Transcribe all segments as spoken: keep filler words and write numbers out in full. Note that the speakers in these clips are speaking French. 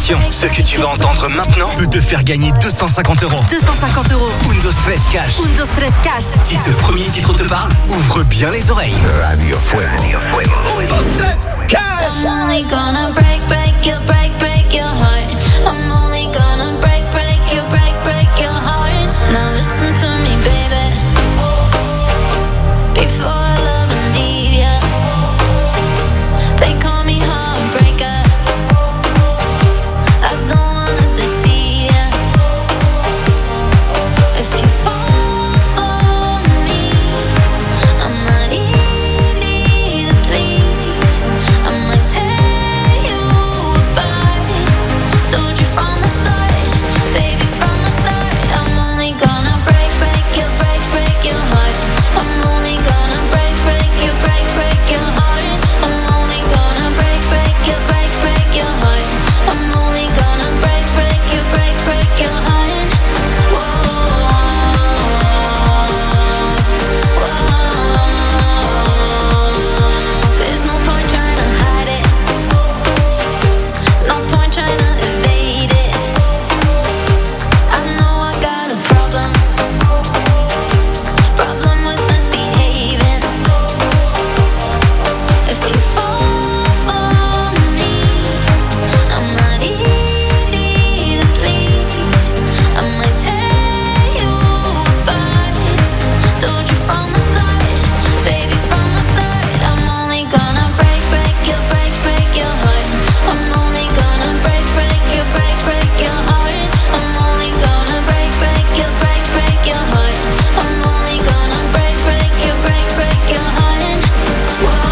Attention, ce que tu vas entendre maintenant peut te faire gagner deux cent cinquante euros. deux cent cinquante euros. Un, dos, tres, cash. Un, dos, tres, cash. Si ce premier titre te parle, ouvre bien les oreilles. Radio Fuego. Radio Fuego. Un, dos, tres, cash. I'm only gonna break, break your, break, break your heart. I'm only gonna break, break your, break, break your heart. Now listen to me, baby. Before I love and leave ya, they call me heartbreaker. I don't wanna deceive ya. If you fall for me, I'm not easy to please. I might tear you apart. Told you from the start, baby, from the start. I'm only gonna break, break your, break, break your heart. I'm only gonna break, break your, break, break your heart. I'm only gonna break, break your, break, break your heart. I'm only gonna break, break your, break, break your heart. Whoa, whoa. There's no point trying to hide it. No point trying to evade it. I know I got a problem. Problem with misbehaving. If you fall for me, I'm not easy to please. I might tear you apart. Told you from the start, baby, from the start. I'm only gonna break, break your, break, break your heart. I'm only gonna break, break your, break, break your heart. I'm only gonna break, break your, break, break your heart. I'm only gonna break, break your, break, break your heart. Whoa,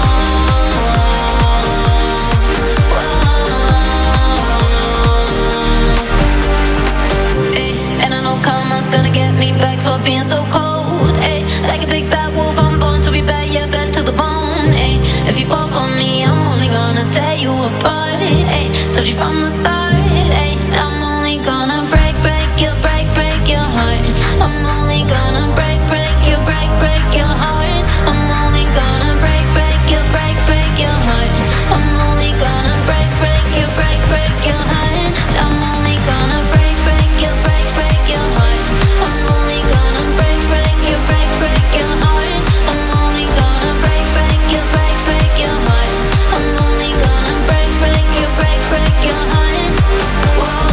whoa. Ay, and I know karma's gonna get me back for being so cold. Ay, like a big bad wolf, I'm born to be bad, yeah, bad to the bone. Ay, if you fall for me, I'm only gonna tear you apart. Ay, told you from the start. Ay, I'm only gonna break, break your, break, break your heart. I'm only gonna break, break your, break, break your heart. I'm only gonna break, break your, break, break your heart. I'm only gonna break, break your, break, break your heart. I'm only gonna break, break your, break, break your heart. I'm only gonna break, break your, break, break your heart. I'm only gonna break, break your, break, break your heart. I'm only gonna break, break your, break, break your heart. Whoa,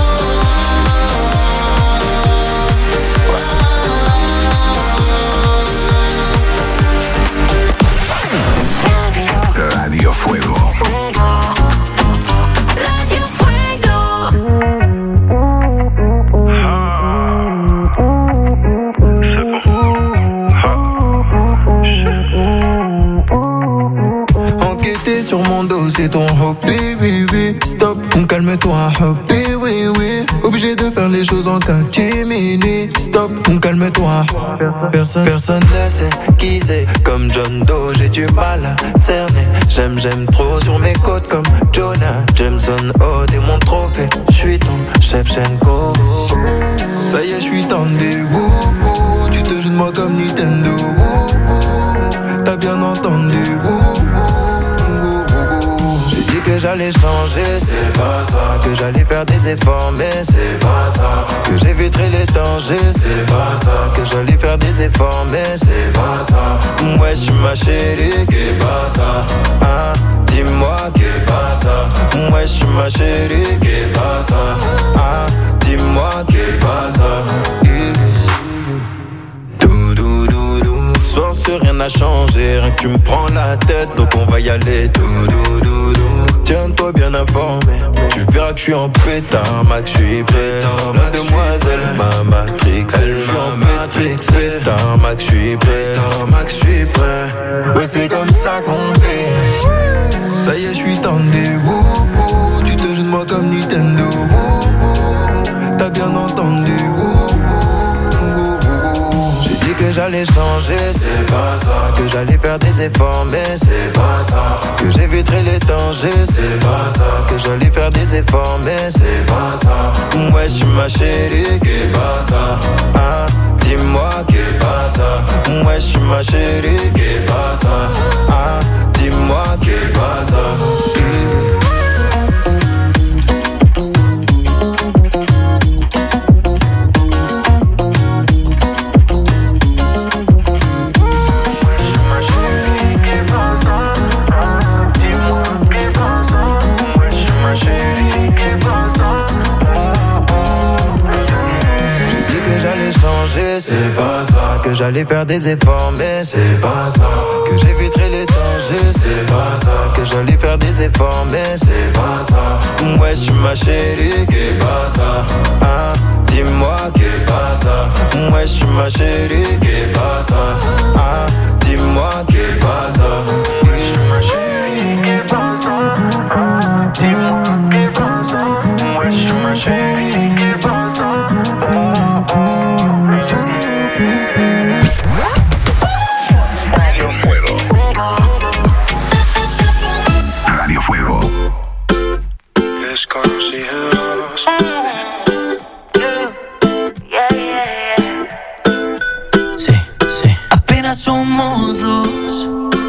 Radio Fuego. Radio Fuego. Enquêter sur mon dos, c'est ton hobby, oui, oui. Stop, on calme-toi, hobby, oui, oui. Obligé de faire les choses en catimini. Stop, on calme-toi. Personne, personne ne sait qui c'est. Comme John Doe, j'ai du mal à cerner. J'aime, j'aime trop sur mes côtes comme Jonah Jameson. Oh, t'es mon trophée, j'suis ton Shevchenko. Ça y est, j'suis tendu, wouh, wouh. Tu te joues de moi comme Nintendo, wouh, wouh. T'as bien entendu, wouh. Que j'allais changer, c'est pas ça. Que j'allais faire des efforts, mais c'est pas ça. Que j'éviterais les dangers, c'est pas ça. Que j'allais faire des efforts, mais c'est pas ça. Ouais, tu ma chérie, qu'est pas ça. Hein, dis-moi, qu'est pas ça. Ouais, tu ma chérie, qu'est pas ça. Hein, dis-moi, qu'est pas ça. Dou, dou, dou, dou. Soir, sur rien n'a changé, rien que tu me prends la tête, donc on va y aller. Dou, dou, dou, dou. Tiens-toi bien informé, tu verras que je suis en pétard, Max, je suis prêt. Mademoiselle, ma matrix, elle m'a matrix. Pétard, Max, je suis prêt. Max, je suis prêt. Ouais, c'est comme ça qu'on fait. Ça y est, je suis tendu, wouh, wouh. Tu te joues de moi comme Nintendo, wouh, wouh. T'as bien entendu, wouh. Que j'allais changer, c'est pas ça. Que j'allais faire des efforts, mais c'est pas ça. Que j'éviterais les dangers, c'est pas ça. Que j'allais faire des efforts, mais c'est pas ça. Ouais, tu ma chérie, qu'est pas ça. Hein, dis-moi, qu'est pas ça. Ouais, tu ma chérie, qu'est pas ça. Hein, dis-moi, qu'est pas ça. Mmh. que j'allais faire des efforts, mais c'est pas ça. Que j'éviterai les dangers, c'est pas ça. Que j'allais faire des efforts, mais c'est pas ça. Ouais, tu ma chérie, qu'est pas ça. Hein, dis-moi qu'est pas ça. Ouais, tu ma chérie, qu'est pas ça. Hein, dis-moi qu'est pas ça. Ouais, tu ma chérie, qu'est pas ça. Hein, dis-moi qu'est pas ça. Ouais, tu ma chérie, qu'est pas ça. Radio Fuego. Radio Fuego. Desconocidos. Sí, sí. Apenas somos dos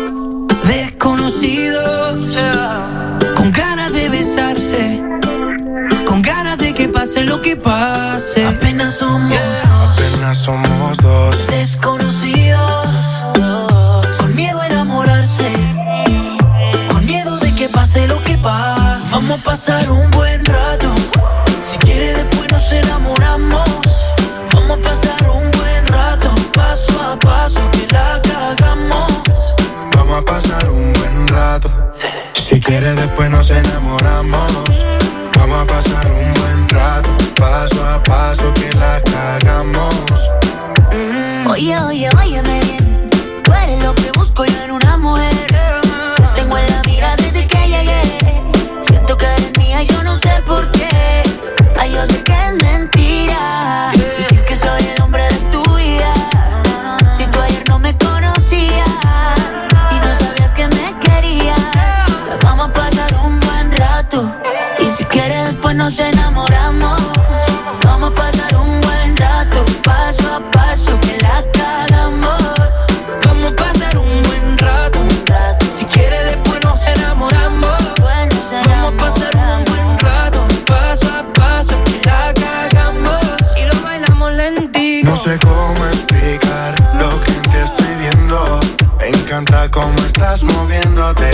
desconocidos, con ganas de besarse, con ganas de que pase lo que pase. Apenas somos dos, apenas somos dos desconocidos, con miedo a enamorarse, con miedo de que pase lo que pase. Vamos a pasar un buen rato, si quiere después nos enamoramos. Vamos a pasar un buen rato, paso a paso que la cagamos. Vamos a pasar un buen rato, si quiere después nos enamoramos. Vamos a pasar un buen rato, paso a paso que la cagamos. Mm. Oye, oye, óyeme bien, tú eres lo que busco yo en una mujer. Te tengo en la mira desde que llegué. Siento que eres mía, yo no sé por qué. Ay, yo sé que es mentira, decir que soy el hombre de tu vida. Si tú ayer no me conocías y no sabías que me querías, vamos a pasar un buen rato, y si quieres después nos enamoramos. Vamos a pasar un buen rato, paso a paso que la cagamos. Vamos a pasar un buen rato, un rato. Si quieres después nos enamoramos. Bueno, vamos a pasar un buen rato, paso a paso que la cagamos. Y lo bailamos lentito. No sé cómo explicar lo que en ti estoy viendo. Me encanta cómo estás moviéndote.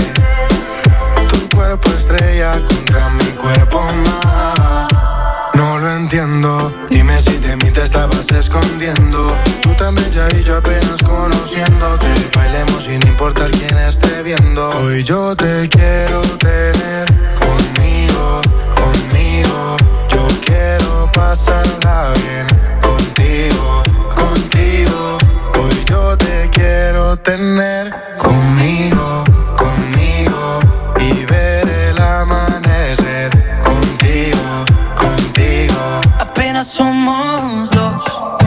Tu cuerpo estrella contra mi cuerpo más. No lo entiendo, dime si de mí te estabas escondiendo. Tú tan bella y yo apenas conociéndote. Bailemos sin importar quién esté viendo. Hoy yo te quiero tener conmigo, conmigo. Yo quiero pasarla bien contigo, contigo. Hoy yo te quiero tener conmigo, conmigo. Y ver el amanecer contigo, contigo. Apenas somos dos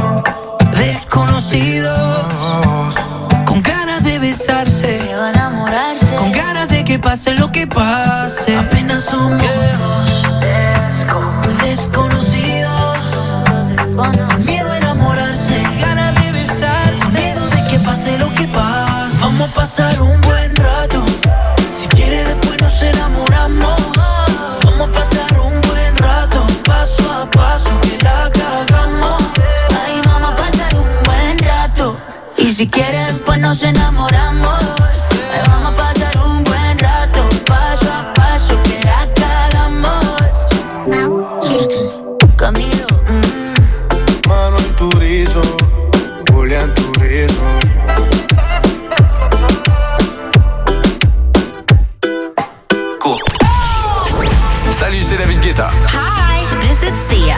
desconocidos, con ganas de besarse, miedo a enamorarse, con ganas de que pase lo que pase. Apenas somos dos desconocidos, con miedo a enamorarse, ganas de besarse, miedo de que pase lo que pase. Vamos a pasar un buen rato, si quiere después nos enamoramos. Vamos a pasar un buen rato, paso a paso que la cagamos. Ahí vamos a pasar un buen rato, y si quiere después nos enamoramos. Ahí vamos a pasar un buen rato, paso a paso que la cagamos. Mau y Ricky, Camilo, mm. Manuel Turizo, Julián Turizo. Cool. Salut, c'est David Guetta. Hi, this is Sia.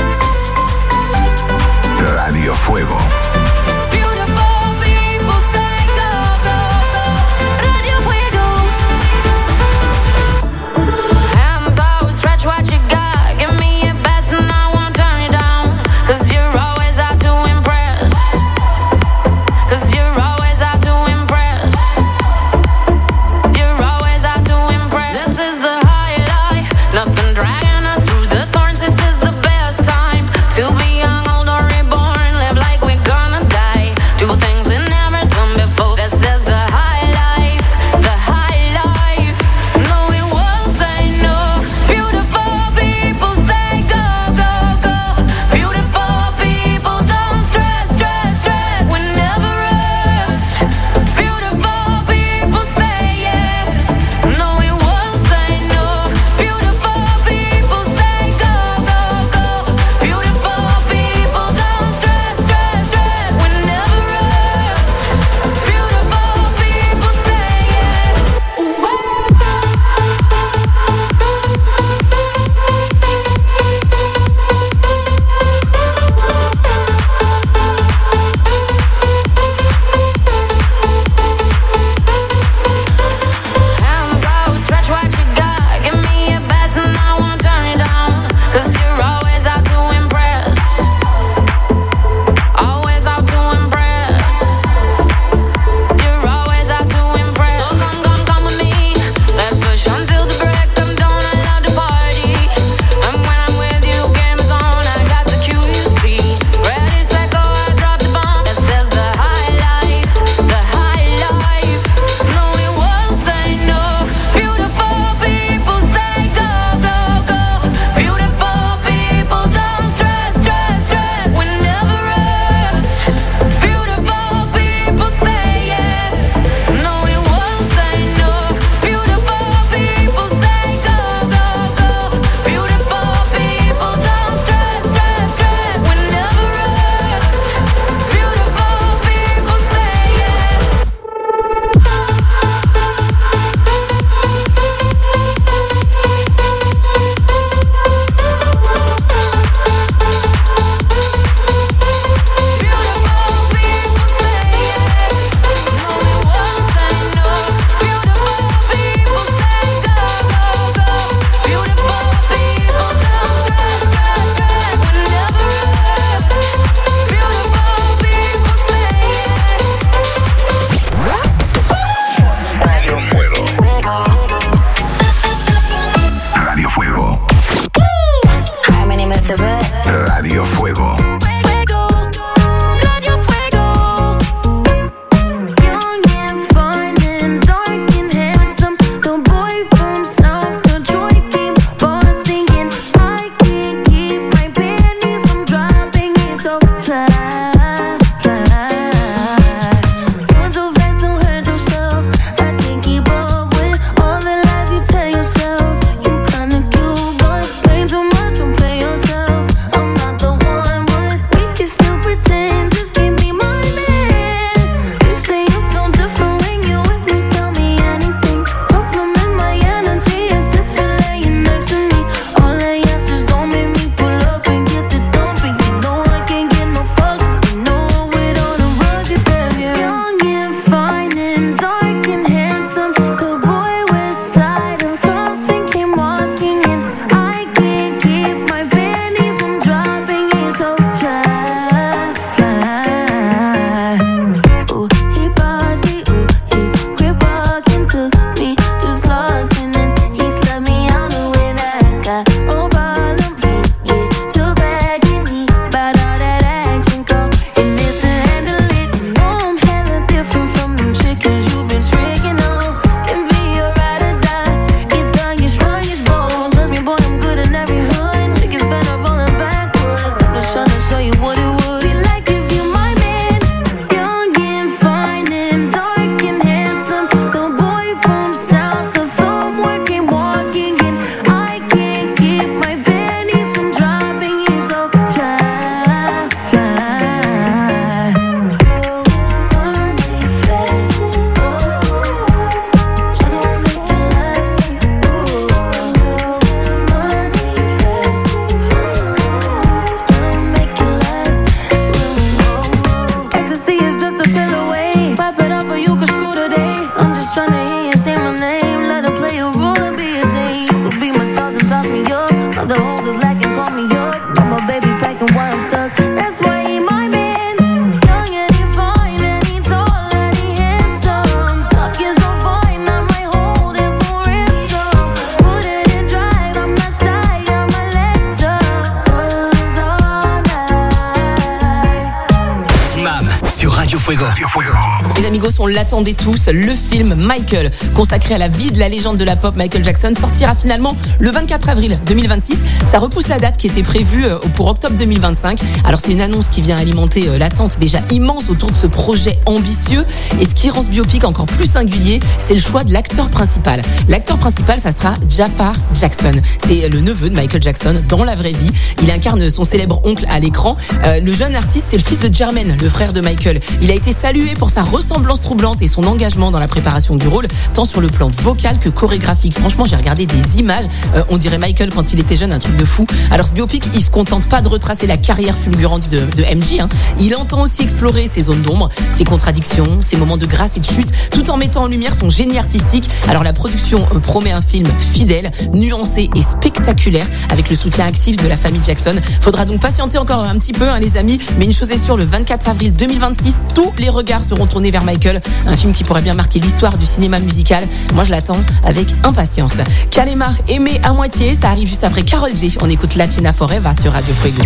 Radio Fuego. Beautiful people say go, go, go. Radio Fuego. Hands out, stretch what you got. Give me your best and I won't turn it down. Cause you're always out to impress. Cause you're always out to impress. You're always out to impress. This is the highlight. Nothing dragging us through the thorns. This is the best time to be young, old or reborn. Live like we're gonna The hoes is lacking, call me up. Got my baby packing while I'm stuck. That's why he my man. Young and he fine and he tall and he handsome. Talking so fine, I might hold him for ransom. Put it in drive, I'm not shy, I'm a legend. Cause all night. Mam sur Radio Fuego. Radio Fuego. Les amigos, on l'attendait tous, le film Michael, consacré à la vie de la légende de la pop Michael Jackson, sortira finalement le vingt-quatre avril deux mille vingt-six. Ça repousse la date qui était prévue pour octobre deux mille vingt-cinq. Alors c'est une annonce qui vient alimenter l'attente déjà immense autour de ce projet ambitieux. Et ce qui rend ce biopic encore plus singulier, c'est le choix de l'acteur principal. L'acteur principal, ça sera Jafar Jackson. C'est le neveu de Michael Jackson dans la vraie vie. Il incarne son célèbre oncle à l'écran. Euh, le jeune artiste, c'est le fils de Jermaine, le frère de Michael. Il a été salué pour sa ressemblance troublante et son engagement dans la préparation du rôle, tant sur le plan vocal que chorégraphique. Franchement, j'ai regardé des images, euh, on dirait Michael quand il était jeune, un truc de fou. Alors ce biopic, il se contente pas de retracer la carrière fulgurante de, de M J, hein. Il entend aussi explorer ses zones d'ombre, ses contradictions, ses moments de grâce et de chute, tout en mettant en lumière son génie artistique. Alors la production euh, promet un film fidèle, nuancé et spectaculaire, avec le soutien actif de la famille Jackson. Faudra donc patienter encore un petit peu, hein, les amis, mais une chose est sûre, le vingt-quatre avril deux mille vingt-six, tous les regards seront tournés vers Michael, un film qui pourrait bien marquer l'histoire du cinéma musical. Moi je l'attends avec impatience. Kalema, aimé à moitié, ça arrive juste après Karol G. On écoute Latina Forever sur Radio Fuego.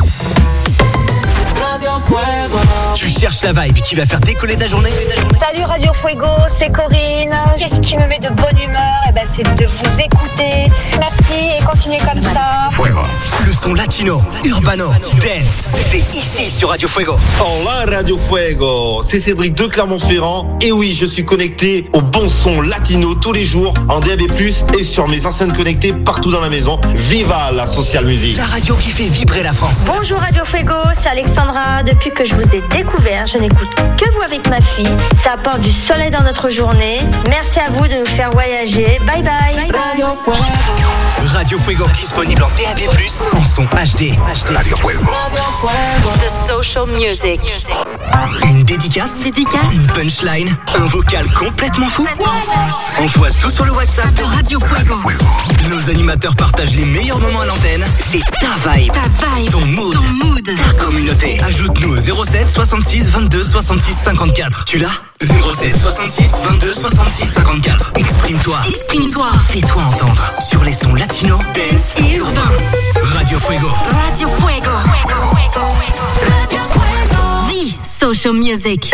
Tu cherches la vibe qui va faire décoller ta journée? Salut Radio Fuego, c'est Corinne. Qu'est-ce qui me met de bonne humeur? Eh ben, c'est de vous écouter. Merci et continuez comme ça. Fuego. Le son latino, urbano, dance, c'est ici sur Radio Fuego. Hola Radio Fuego, c'est Cédric de Clermont-Ferrand. Et oui, je suis connecté au bon son latino tous les jours en D A B plus, et sur mes enceintes connectées partout dans la maison. Viva la social music. La radio qui fait vibrer la France. Bonjour Radio Fuego, c'est Alexandra. Depuis que je vous ai découvert, je n'écoute que vous avec ma fille. Ça apporte du soleil dans notre journée. Merci à vous de nous faire voyager. Bye bye. Bye bye. Radio Fuego. Radio Fuego, disponible en D A B plus, en son H D. H D. Radio Fuego. The social music. Une dédicace, Dédicace. une punchline, un vocal complètement fou. Envoie tout sur le WhatsApp De Radio Fuego. Nos animateurs partagent les meilleurs moments à l'antenne. C'est ta vibe, Ta vibe. ton mood, Ton mood. ta communauté. Ajoute-nous au zéro sept soixante-six vingt-deux soixante-six cinquante-quatre. Tu l'as? zéro sept soixante-six vingt-deux soixante-six cinquante-quatre. Exprime-toi. Exprime-toi. Fais-toi entendre sur les sons latino, dance et urbain. Radio Fuego. Radio Fuego. Radio Fuego. The social music.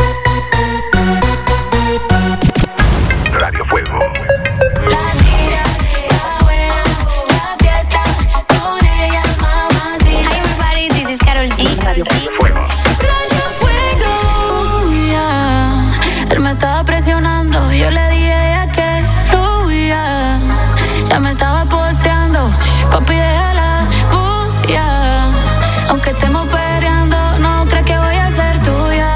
Radio Fuego. Fuego. Él me estaba presionando, yo le dije ya que fluya. Ya me estaba posteando, papi déjala bulla. Aunque estemos peleando, no crees que voy a ser tuya.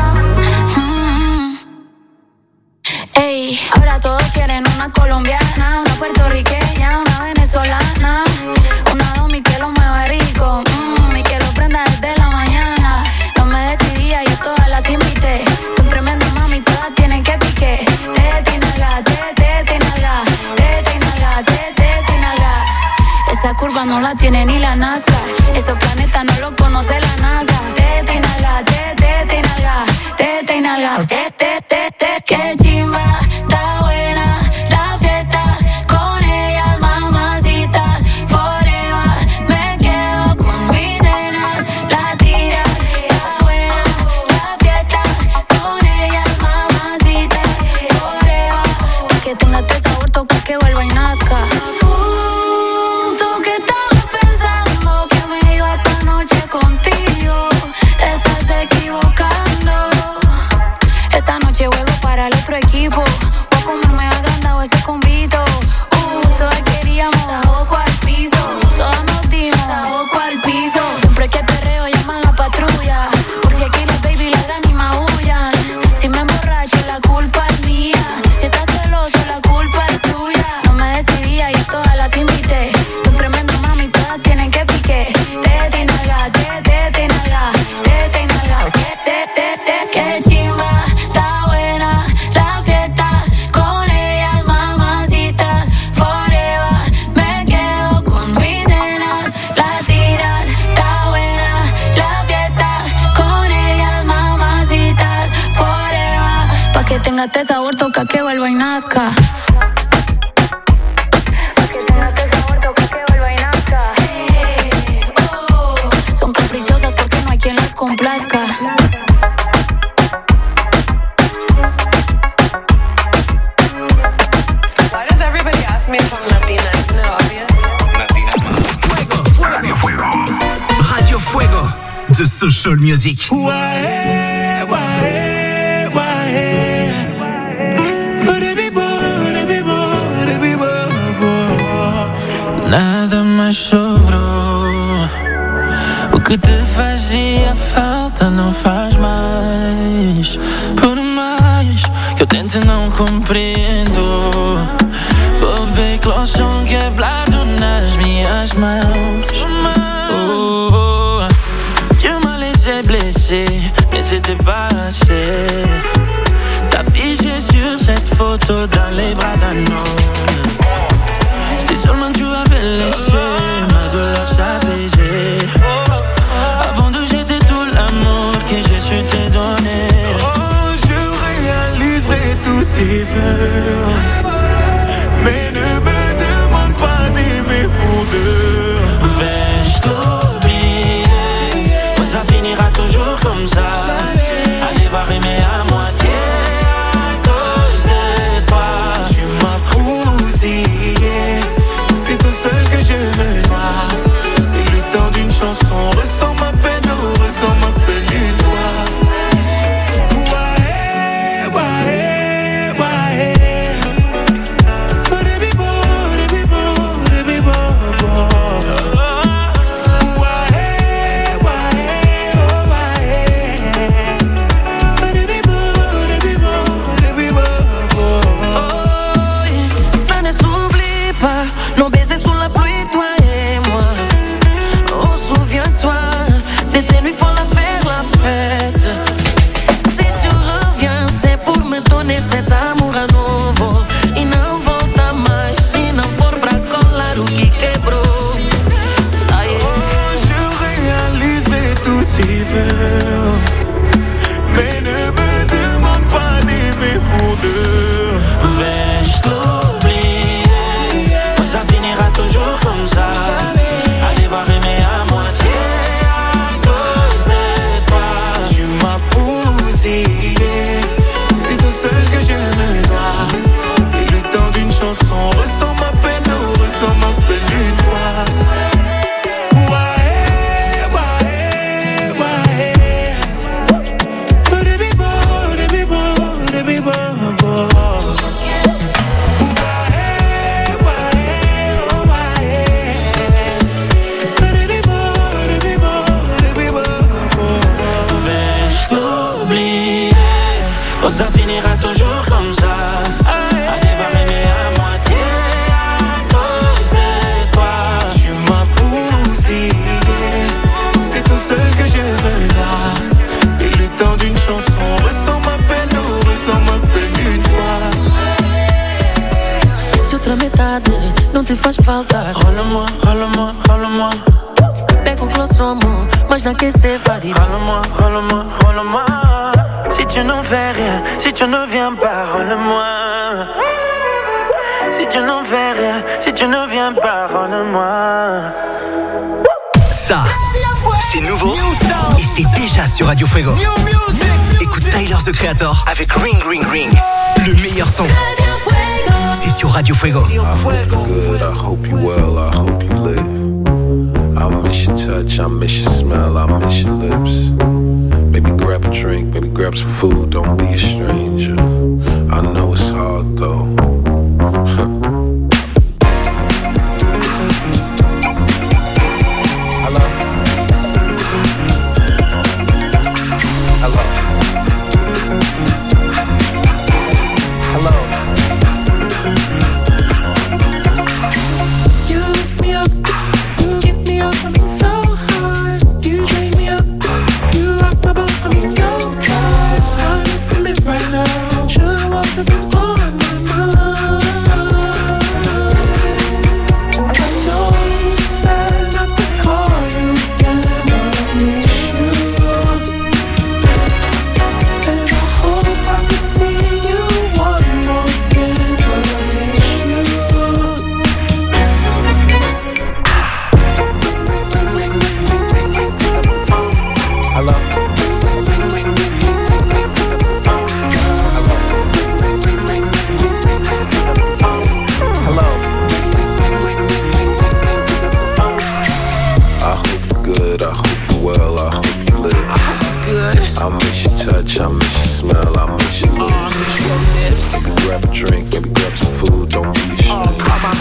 Mm. Ey, ahora todos quieren una colombiana, una puertorriqueña, una venezolana, una domi que lo mueva rico, mm, y que lo prenda desde la mañana. No me decidía, yo todas las invité. Son tremendas mami, todas tienen que pique. Tete y nalga, tete y nalga, tete y nalga, tete y nalga. Esa curva no la tiene ni la NASCAR. Esos planetas no los conoce la NASA. Tete y nalga, tete y nalga, tete y nalga, tete, tete. Qué chimba, está buena la fiesta. Con ellas mamacitas, forever. Me quedo con mis nenas, la tiras. Está buena la fiesta. Con ellas mamacitas, forever. Pa' que tenga este sabor, toca que vuelva y nazca. Uh, tú que estabas pensando que me iba esta noche contigo, te estás equivocando. Esta noche juego para el otro equipo. Voy a comerme agrandado ese convito. Uh, todas queríamos saboco al piso. Todas nos dimos saboco al piso. Siempre que perreo llaman la patrulla, porque aquí las baby ladran y maullan. Si me emborracho la culpa es mía, si estás celoso la culpa es tuya. No me decidía y esto tenga este sabor, toca que vuelva y nazca. Complazca. Why does everybody ask me if I'm Latina? Isn't it obvious? Fuego, Radio Fuego. Radio Fuego. The social music. Nada mais sobrou. O que te fazia falta não faz mais. Por mais que eu tente não compreendo. Bobei clochon quebrado nas minhas mãos. Oh, oh. Tu m'as laissé blessé, mais c'était passé. T'affiché sur cette photo dans les bras d'un homme. Si seulement tu avais laissé ma douleur s'apaiser. Avant de jeter tout l'amour que j'ai su te donner. Oh, je réaliserai tous tes vœux. Mais ne me demande pas d'aimer pour deux. Vais-je t'oublier? Ou ça finira toujours comme ça. À devoir aimer à moitié à cause de toi. Tu m'as bousillé. C'est tout seul que je me noie. Et le temps d'une chanson ressent ma peine, oh, ressent ma peine une fois. Ouais, ouais, ouais. Oh, des bibos, des bibos, des bibos, ouais, ouais, oh, ouais. Oh, des bibos, des bibos, des bibos, oh, ça ne s'oublie pas. Nos baisers sous la pluie, toi et moi. Oh, souviens-toi de ces nuits folles à faire la fête. Si tu reviens, c'est pour me donner cet amour à nouveau. E não volta mais, se não for pra colar o que quebrou. Ai, oh, je réaliserai tous tes vœux. Mais ne me demande pas d'aimer pour deux. vais-je t'oublier? Ou ça finira toujours comme ça. À devoir aimer à moitié à cause de toi. Tu m'as bousillé. C'est tout seul que je me noie. Et le temps d'une chanson ressent ma peine, oh, ressent ma peine une fois. Ouais, ouais, ouais. Oh, des bibos, des bibos, des bibos, ouais, ouais, oh, ouais. Oh, des bibos, des bibos, des bibos, Vais-je t'oublier? Ou ça finira toujours comme ça. À devoir aimer à moitié à cause de toi. tu m'as bousillé. C'est tout seul que je me noie. Et le temps d'une chanson ressent ma peine, oh, ressent ma peine une fois. Se outra metade não te faz falta, rola-moi, rola-moi, rola-moi. Pega o clossomo, mas não quer ser fadi. Rola-moi, rola-moi, rola-moi. Si tu n'en fais rien, si tu ne viens pas, rola-moi. Si tu n'en fais rien, si tu ne viens pas, rola-moi. Ça, c'est nouveau et c'est déjà sur Radio Fuego. Écoute Tyler, The Creator avec Ring Ring Ring. Le meilleur son, c'est sur Radio Fuego. I hope you good, I hope you well, I hope you lit. I miss your touch, I miss your smell, I miss your lips. Maybe grab a drink, maybe grab some food, don't be a stranger. I know it's hard though. Huh. Hello? Hello? Hello? You lift me up, you get me up, I mean so hard. You drain me up, you rock my boat, I mean go time. I'm just a live right now.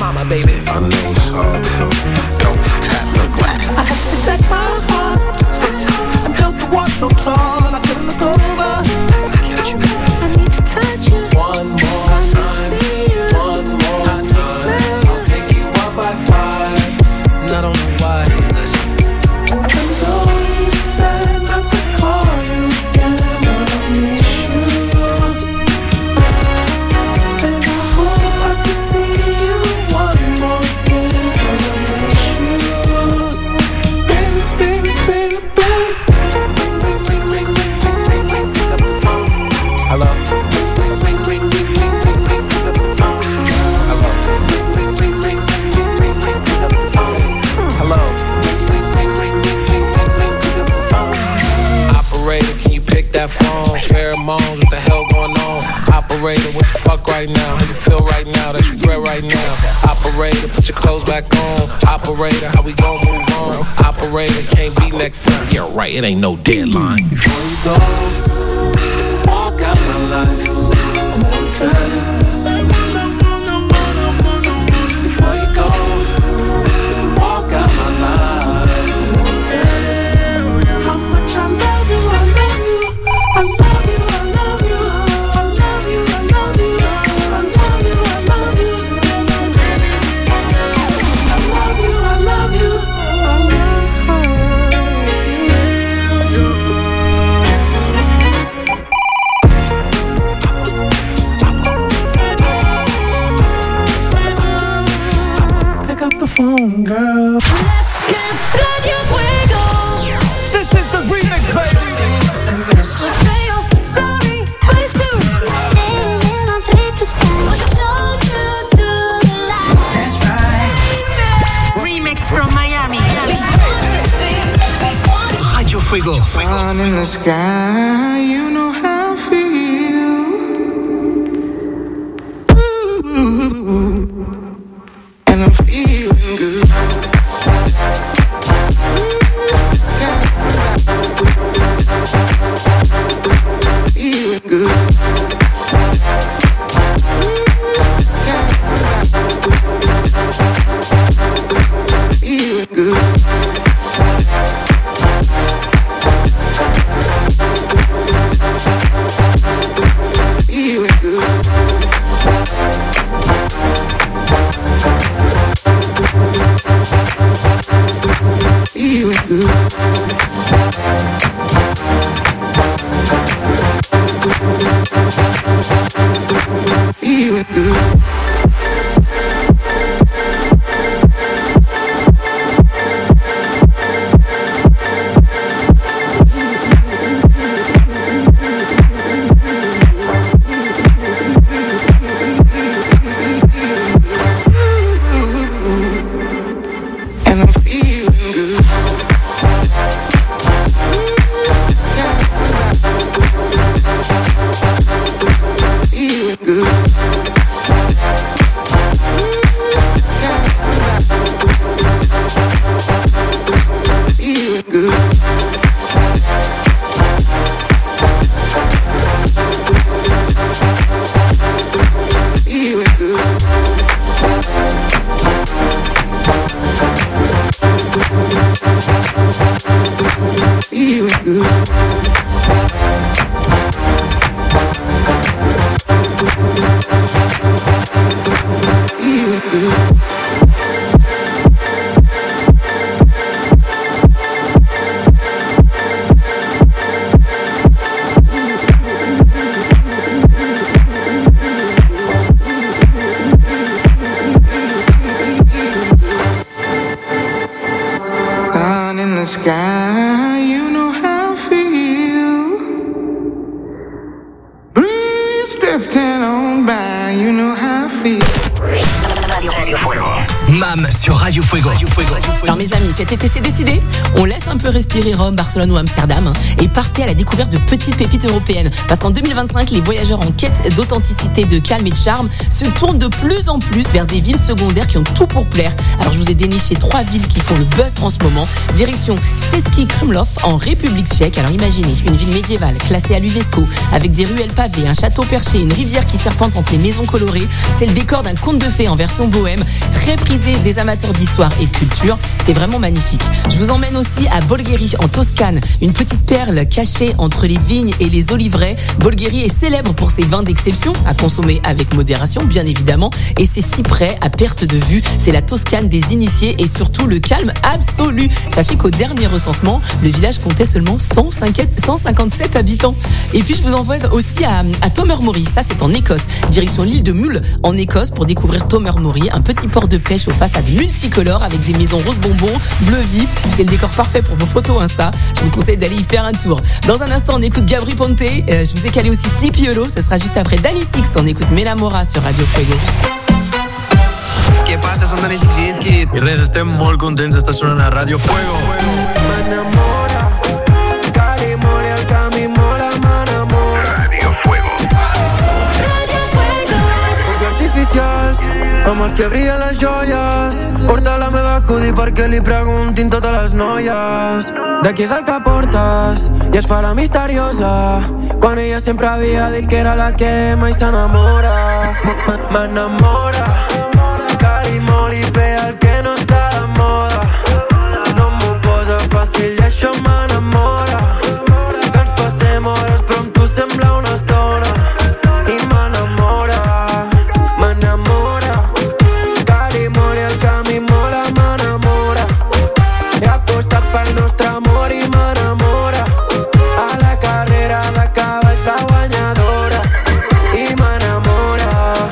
mama, baby. I know it's hard, but don't have no glass. I had to protect my heart. I'm built to walk so tall. I couldn't look over. I need to touch you. One more time. One more time. I'll pick you up by five. And I don't know why. Listen. I know you said not to call you again, but I miss you. And I hope I can see you one more again, but I miss you. Baby, baby, baby, baby. Ring, ring, ring, ring, ring, ring, ring, pick up the phone. Hello. Ring, ring, ring, ring, ring, ring, ring, pick up the phone. Hello. Ring, ring, ring, ring, ring, ring, ring, pick up the phone. Hello. Ring, ring, ring, ring, ring, ring, ring, pick up the phone. Operator, can you pick that phone? Pheromones, what the hell going on? Operator, what the fuck right now? How you feel right now? That's regret right now. Operator, put your clothes back on. Operator, how we gon' move on? Operator, can't be next time. Yeah, right, it ain't no deadline. Before you go, walk out my life one more time. Before you go, walk out my life one more time. How much I love you, I love you, I love you, I love you, I love you, I love you, I love you, I love you, I love you, I love you, I love you. Pick up the phone, girl. Radio Fuego. This is the remix, baby. Sorry, but it's true. Standing on paper time. Told you to lie. That's right. Remix from Miami. Radio Fuego. Sun in the sky, you know how I feel. Ooh, and I'm feeling good. Feeling good. Feeling good. Feeling good. Mam sur Radio Fuego. Radio Fuego. Alors mes amis, cet été c'est décidé. On laisse un peu respirer Rome, Barcelone ou Amsterdam hein, et partez à la découverte de petites pépites européennes. Parce qu'en deux mille vingt-cinq, les voyageurs en quête d'authenticité, de calme et de charme se tournent de plus en plus vers des villes secondaires qui ont tout pour plaire. Alors je vous ai déniché trois villes qui font le buzz en ce moment. Direction Český Krumlov en République tchèque. Alors imaginez une ville médiévale classée à l'UNESCO avec des ruelles pavées, un château perché, une rivière qui serpente entre les maisons colorées. C'est le décor d'un conte de fées en version bohème, très prisé des amateurs d'histoire et de culture. C'est vraiment magnifique. Je vous emmène aussi à Bolgheri en Toscane, une petite perle cachée entre les vignes et les oliveraies. Bolgheri est célèbre pour ses vins d'exception à consommer avec modération, bien évidemment, et ses cyprès à perte de vue. C'est la Toscane des initiés et surtout le calme absolu. Sachez qu'au dernier recensement, le village comptait seulement cent cinquante-sept habitants. Et puis je vous envoie aussi à, à Tomermory, ça c'est en Écosse, direction l'île de Mull en Écosse pour découvrir Tomermory, un petit port de pêche aux façades multicolores avec des maisons rose bonbon, bleu vif. C'est le décor parfait pour vos photos Insta. Je vous conseille d'aller y faire un tour. Dans un instant, on écoute Gabri Ponte. Euh, je vous ai calé aussi Sleepy Hollow. Ce sera juste après Danny Six. On écoute Menamora sur Radio Fuego. ¿Qué pasa? Son Danny Sixinski. I res estem molt contents d'estar sonant a Radio Fuego. M'enamora, cari mori al camí, mola, m'enamora. Radio Fuego. Focs artificials, amb els que brillen les joies. Porta la meva hoodie perquè li preguntin totes les noies de qui és el que portes i es fa la misteriosa quan ella sempre havia dit que era la que mai s'enamora. M'enamora, cari molt i bé el que no està de moda. No m'ho posa fàcil i això m'enamora. Que ens passem hores però amb tu sembla una estona. I m'enamora, m'enamora, cari molt i el camí mola, m'enamora. He apostat pel nostre amor i m'enamora. A la carrera de cavalls la guanyadora. I m'enamora.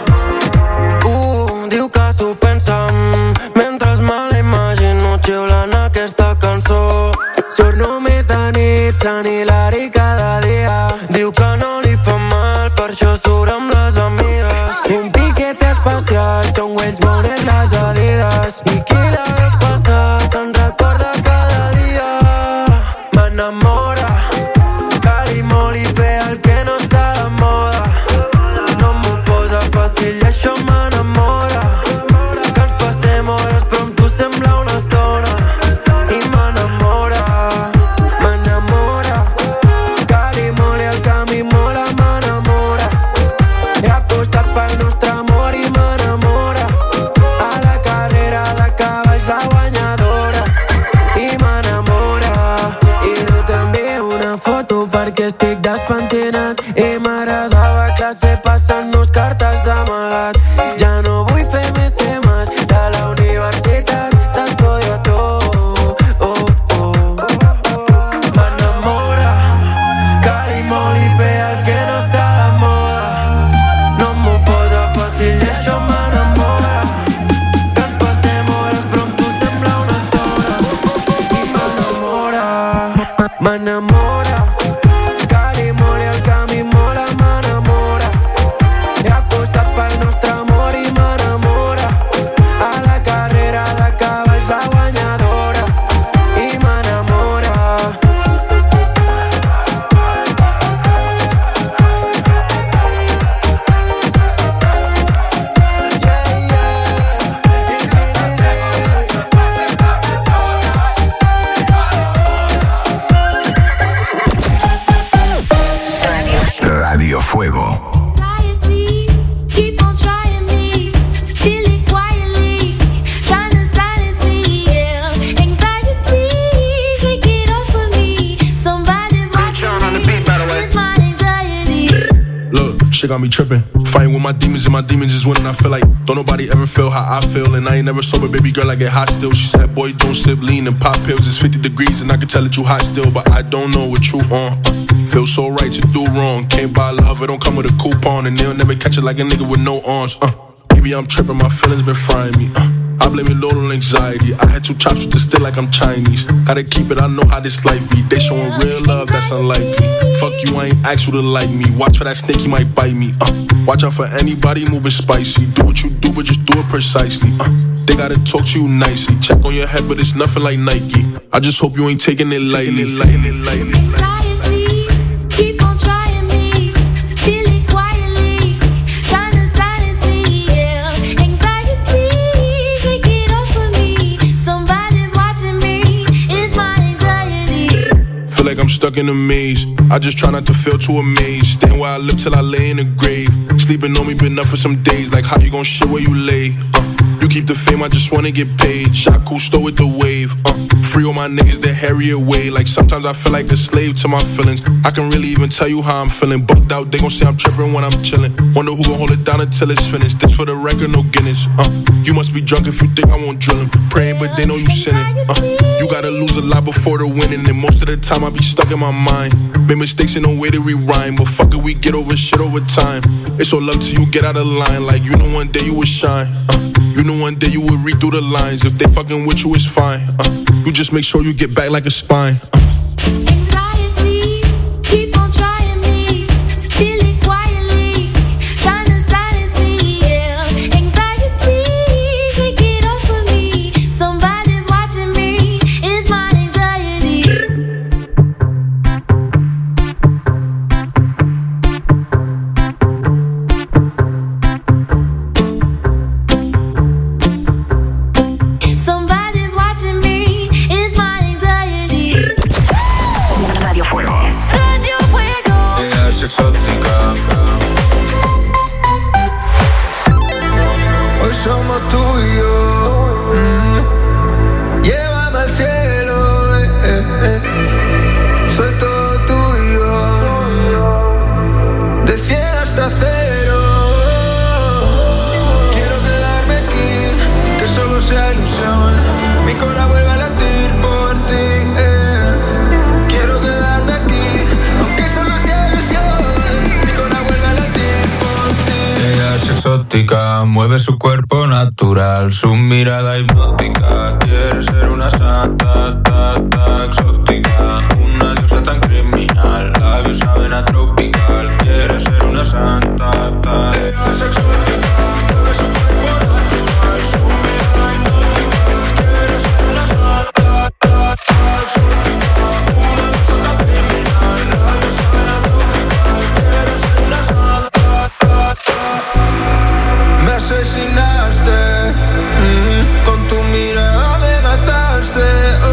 Uh, diu que s'ho pensa mentre me la imagino xiulant aquesta cançó. Surt només de nit, Sant Hilari cada dia. Diu que no li fa mal, per això surt amb les amigues. Un piquet especial, són Wells Bonner, les Adidas. I qui la veu passar se'n recorda cada dia. M'enamora, cari molt i bé el que no està de moda. No m'ho posa fàcil i això m'enamora. Que ens passem hores però amb tu sembla una estona. I m'enamora, m'enamora, cari molt i el camí mola, m'enamora. He apostat pel nostre amor i m'enamora. A la carrera de cavalls la guanyadora. I m'enamora. I no t'envio una foto perquè estic despentinat i m'agradava a classe passant-nos cartes d'amagat. Ja no vull fer més temes de la universitat, tanto de todo. Oh, oh. M'enamora, cari molt i bé el que no està de moda. No m'ho posa fàcil i això m'enamora. Que ens passem hores però amb tu sembla una estona. I m'enamora, M'enamora, cari molt i el camí mola, m'enamora. He apostat pel nostre amor i m'enamora. A la carrera de cavalls la guanyadora. I m'enamora. Radio Fuego. Keep on trying me, feel it quietly, trying to silence me, yeah. Anxiety, take it off of me. Somebody's watching me, it's my anxiety. Look, shit got me tripping. Fighting with my demons and my demons is winning. I feel like don't nobody ever feel how I feel. And I ain't never sober, baby girl, I get hot still. She said, boy, don't sip lean and pop pills. It's fifty degrees and I can tell that you hot still. But I don't know what you on. Feel so right to do wrong. Can't buy love, it don't come with a coupon. And they'll never catch it like a nigga with no arms. Uh, maybe I'm tripping, my feelings been frying me. Uh, I blame it all on anxiety. I had two chops with the still like I'm Chinese. Gotta keep it, I know how this life be. They showing real love, that's unlikely. Fuck you, I ain't asked you to like me. Watch for that snake, he might bite me. Uh, watch out for anybody moving spicy. Do what you do, but just do it precisely. Uh, They gotta talk to you nicely. Check on your head, but it's nothing like Nike. I just hope you ain't taking it lightly. Anxiety, keep on trying me. Feel it quietly, trying to silence me. Yeah. Anxiety, take it off of me. Somebody's watching me. It's my anxiety. Feel like I'm stuck in a maze. I just try not to feel too amazed. Staying where I live till I lay in the grave. Sleeping on me been up for some days. Like how you gon' shit where you lay? Uh, you keep the fame, I just wanna get paid. Shot cool, stow with the wave. Uh, free all my niggas that harry away. Like sometimes I feel like a slave to my feelings. I can really even tell you how I'm feeling. Bugged out, they gon' say I'm tripping when I'm chillin'. Wonder who gon' hold it down until it's finished. This for the record, no Guinness. Uh, you must be drunk if you think I won't drill him. Praying, but they know you sinning. Uh, you gotta lose a lot before the winning. And most of the time I be stuck in my mind. Made mistakes and no way to rewind. But fuck it, we get over shit over time. It's all love till you get out of line. Like you know one day you would shine. Uh, you know one day you would read through the lines. If they fucking with you, it's fine. Uh, you just make sure you get back like a spine. Uh. Anxiety, keep on trying me. Feel it quietly, trying to silence me. Yeah. Anxiety, take it off of me. Somebody's watching me. It's my anxiety. Somebody's watching me. It's my anxiety. Radio Fuego. Radio Fuego. Ella es exótica. Hoy somos tú y yo. Mm. Llévame al cielo, eh, eh, eh. Soy todo tuyo. De cien hasta cero. Quiero quedarme aquí, que solo sea ilusión. Mi corazón vuelve a latir por ti. Eh. Quiero quedarme aquí, aunque solo sea ilusión. Mi corazón vuelve a latir por ti. Ella es exótica, mueve su cuerpo natural, su mirada hipnótica. Quiere ser una santa, ta, ta, exótica, una diosa tan criminal. Labios saben a tropical. Quiere ser una santa, ta. Ella es exótica, mueve su cuerpo natural, su mirada hipnótica. Quiere ser una santa, ta, ta, exótica, una diosa tan criminal. Labios saben a tropical. Quiere ser una santa, ta, ta. Me asesinaste, mm, con tu mirada me mataste,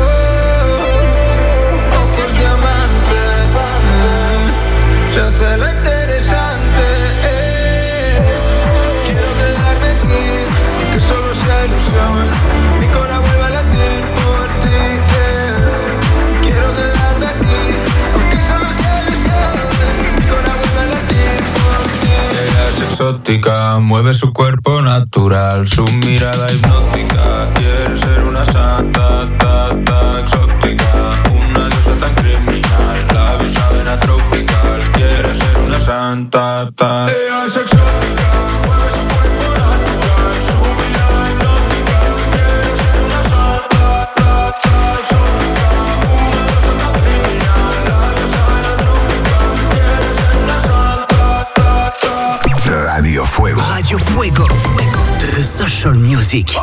oh, ojos diamante, mm, se hace lo interesante, eh. Quiero quedarme aquí, aunque solo sea ilusión, mi corazón vuelve a latir por ti, eh. Quiero quedarme aquí, aunque solo sea ilusión, mi corazón vuelve a latir por ti. Ella es exótica, mueve su cuerpo natural, su mirada hipnótica. Quiere ser una santa, ta, ta, exótica, una diosa tan criminal. Labios saben a tropical. Quiere ser una santa, ta. Ella es exótica, mueve su cuerpo natural, su mirada hipnótica. Quiere ser una santa, ta, ta, exótica, una diosa tan criminal. Labios saben a tropical. Quiere ser una santa, ta, ta. Radio Fuego. Radio Fuego. The Social Music.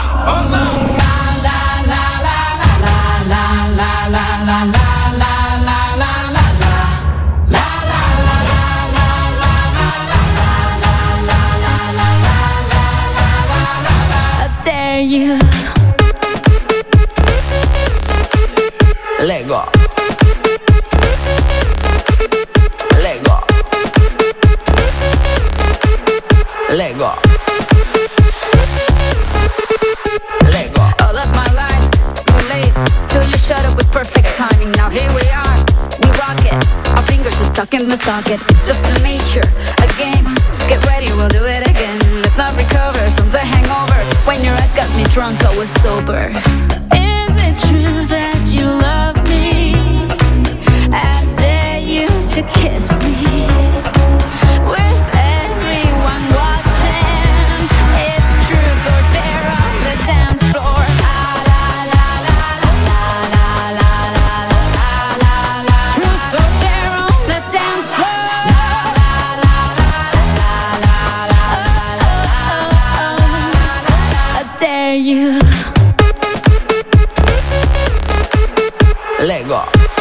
Dare you? Lego. Lego. Lego. Lego. Oh, that's my life. Too late till you shut up with perfect timing. Now here we are, we rock it. Our fingers are stuck in the socket. It's just a nature, a game. Get ready, we'll do it again. Let's not recover from the hangover. When your eyes got me drunk, I was sober. Is it true that you love me? I dare you to kiss me. With everyone watching, it's truth or dare on the dance floor. Truth or dare on the dance floor. I dare you. Lego.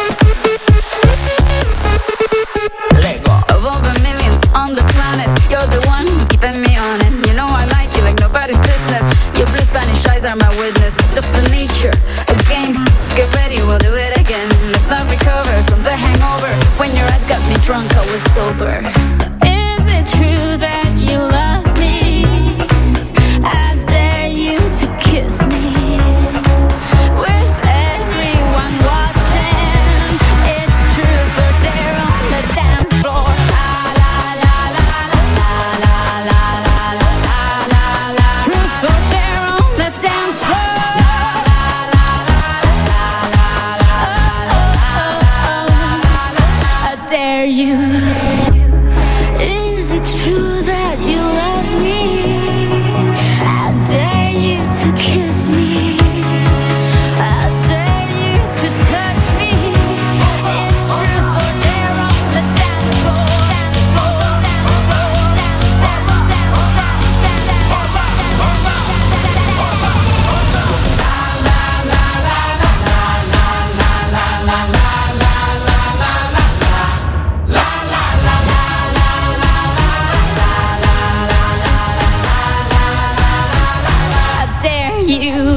Lego. Of all the millions on the planet, you're the one who's keeping me on it. You know I like you like nobody's business. Your blue Spanish eyes are my witness. It's just the nature, a game. Get ready, we'll do it again. Let's not recover from the hangover. When your eyes got me drunk, I was sober. Is it true that you love me? I dare you to kiss me. With everyone watching, it's truth or dare on the dance floor. La la la la la la la la la la la la. Truth or dare on the dance floor. La la la la la la la la la. I dare you. Is it true that you love me? I dare you to kiss me. I dare you to touch me. It's truth or dare on the dance floor. Dance floor, dance floor, dance, dance, dance, dance, dance, dance. La la la la la la la la la la la la la la I dare you.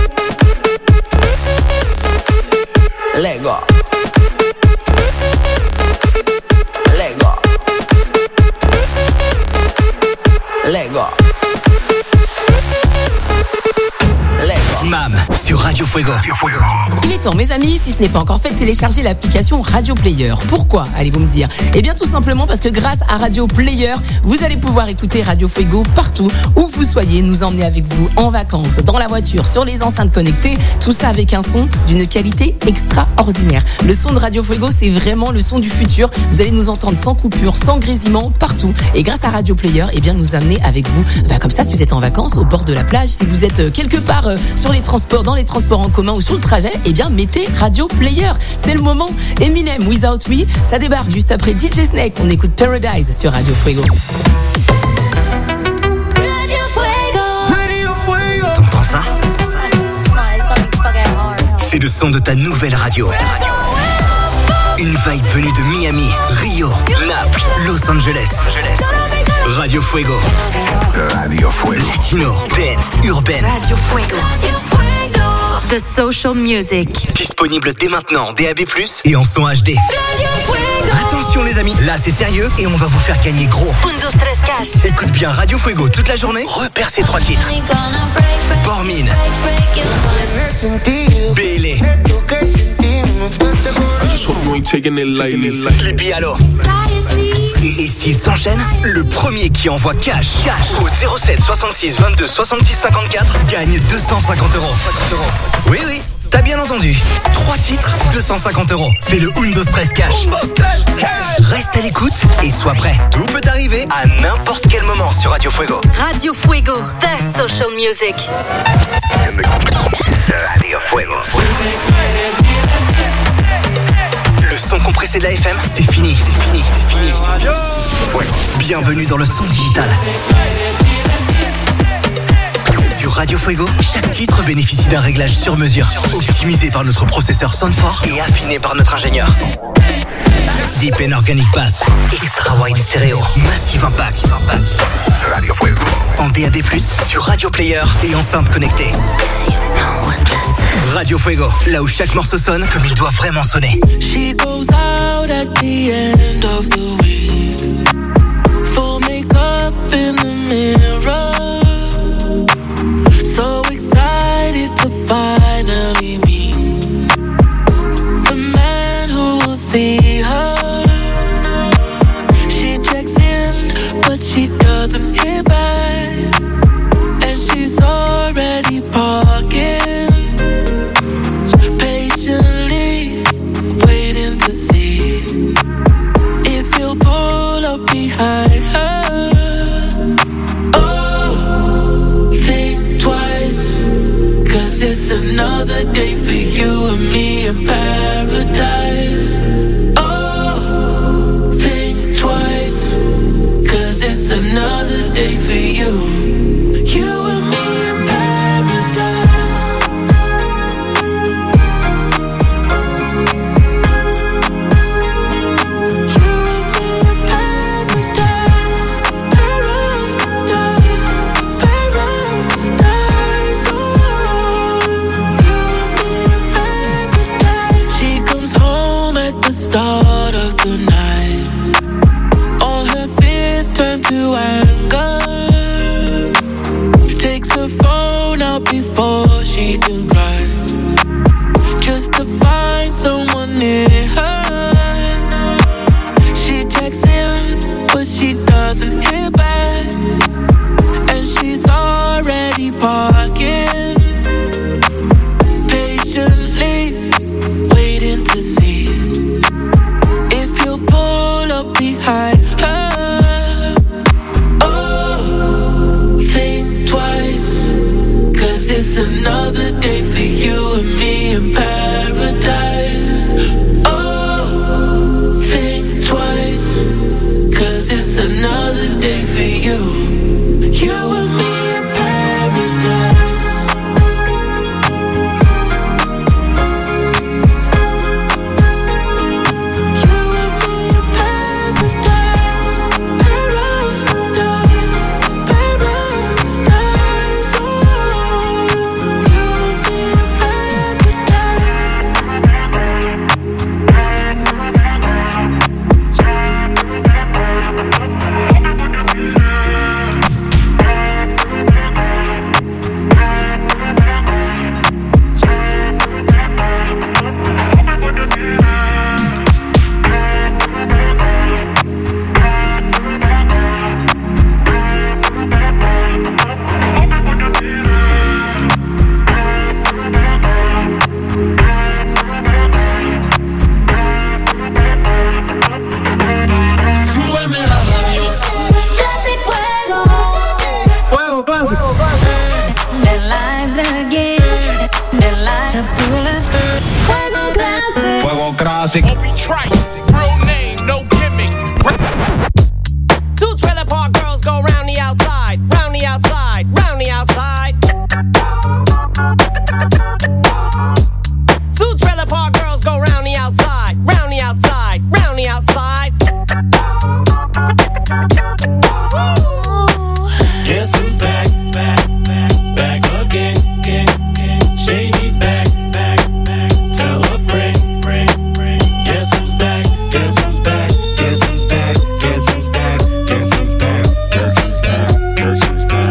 Lego. Lego. Lego. Mam sur Radio Fuego. Il est temps, mes amis, si ce n'est pas encore fait, de télécharger l'application Radio Player. Pourquoi, allez-vous me dire? Eh bien, tout simplement parce que grâce à Radio Player, vous allez pouvoir écouter Radio Fuego partout où vous soyez, nous emmener avec vous en vacances, dans la voiture, sur les enceintes connectées, tout ça avec un son d'une qualité extraordinaire. Le son de Radio Fuego, c'est vraiment le son du futur. Vous allez nous entendre sans coupure, sans grésillement, partout. Et grâce à Radio Player, eh bien, nous amener avec vous, bah, comme ça, si vous êtes en vacances, au bord de la plage, si vous êtes quelque part euh, sur les transports, dans les transports en commun ou sur le trajet, eh bien, mettez Radio Player. C'est le moment. Eminem, Without Me, ça débarque juste après D J Snake. On écoute Paradise sur Radio Fuego. Radio Fuego. Radio Fuego. T'entends ça? C'est le son de ta nouvelle radio. Une vibe venue de Miami, Rio, Naples, Los Angeles. Radio Fuego. Radio Fuego. Latino, dance, urbaine. Radio Fuego. The Social Music. Disponible dès maintenant en D A B plus, et en son H D. Attention les amis, là c'est sérieux et on va vous faire gagner gros. Puntos tres cash. Écoute bien Radio Fuego toute la journée. Repère ces trois titres. Bormin, B L A, I just hope you ain't taking it lightly. Sleepy Hollow. Et, et s'il s'enchaîne, le premier qui envoie cash, cash au zéro sept soixante-six vingt-deux soixante-six cinquante-quatre gagne deux cent cinquante euros. Oui, oui, t'as bien entendu. Trois titres, deux cent cinquante euros. C'est le Undo Stress Cash. Reste à l'écoute et sois prêt. Tout peut arriver à n'importe quel moment sur Radio Fuego. Radio Fuego. The Social Music. Radio Fuego. Le son compressé de la F M, c'est fini. C'est fini, c'est fini. Bienvenue dans le son digital. Sur Radio Fuego, chaque titre bénéficie d'un réglage sur mesure, optimisé par notre processeur Soundforce et affiné par notre ingénieur. Deep and Organic Bass, Extra Wide Stereo, Massive Impact. Radio Fuego. En D A B plus, sur Radio Player et enceinte connectée. Radio Fuego, là où chaque morceau sonne comme il doit vraiment sonner. She goes out at the end of the week. Full makeup in the mirror. So excited to finally meet the man who will see her. She checks in, but she doesn't hear back. And she's already parking. Patiently waiting to see if he'll pull up behind her. Oh, think twice, 'cause it's another day for you and me in paradise. Oh, think twice, 'cause it's another day for you, you and me in paradise. she can cry just to find someone near her. She checks in, but she doesn't hear back, and she's already parking, patiently waiting to see if you'll pull up behind her. Oh, think twice, 'cause it's another day for you and me in paradise. Oh, think twice, 'cause it's another day for you, you and me in paradise. You and me in paradise, paradise, paradise. Oh, you and me in paradise. Súbeme la radio. Classic Fuego. Fuego clásico. Their lives again. Their lives Fuego Classic. Fuego clásico. Real name, no gimmicks. Two trailer park girls go round the outside, round the outside, round the outside. Two trailer park girls go round the outside, round the outside, round the outside. Guess who's back, back, back, back again, again, again. Shady's back, back, back. Tell a friend, friend, friend. Guess who's back, guess who's back, guess who's back, guess who's back, guess who's back, guess who's back, guess who's back.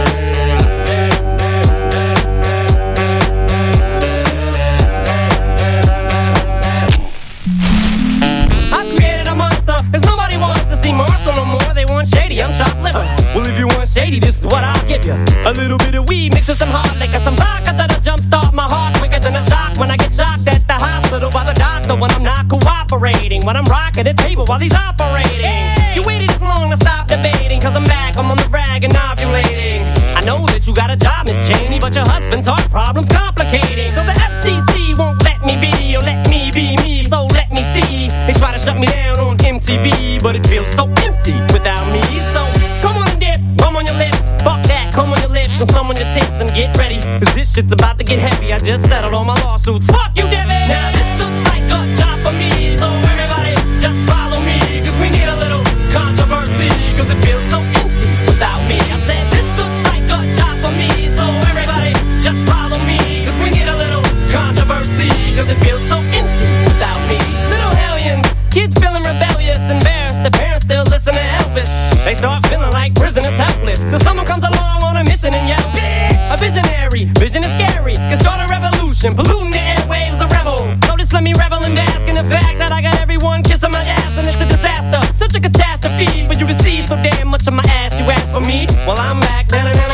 I've created a monster, cause nobody wants to see Marshall no more. They want Shady, I'm chopped liver. Well, if you want Shady, this is what I'll give you. A little bit of weed mixed with some hard liquor, some vodka that'll jumpstart my heart quicker than a shock when I get shocked at the hospital by the doctor when I'm not cooperating, when I'm rocking the table while he's operating. Hey! You waited this long to stop debating, cause I'm back, I'm on the rag and ovulating. I know that you got a job, Miss Cheney, but your husband's heart problem's complicating. So the F C C won't let me be, or let me be me, so let me see. They try to shut me down on M T V, but it feels so empty without me. So come on and dip, come on your lips, fuck that, come on your lips and some on your tits and get ready, cause this shit's about to get heavy. I just settled all my lawsuits, fuck you, Debbie. Now this looks like a job for me, so everybody just follow me, cause we need a little controversy, cause it feels so empty without me. I said this looks like a job for me, so everybody just follow me, cause we need a little controversy, cause it feels so empty without me. Little hellions, kids feeling rebellious, embarrassed, the parents still listen to Elvis. They start feeling like prisoners helpless, till someone comes along on a mission and yells, bitch! A visionary, vision is scary, can start a revolution, polluting the airwaves, a rebel. So just let me revel and bask in the fact that I got everyone kissing my ass, and it's a disaster, such a catastrophe for you to see so damn much of my ass. You ask for me, well I'm back.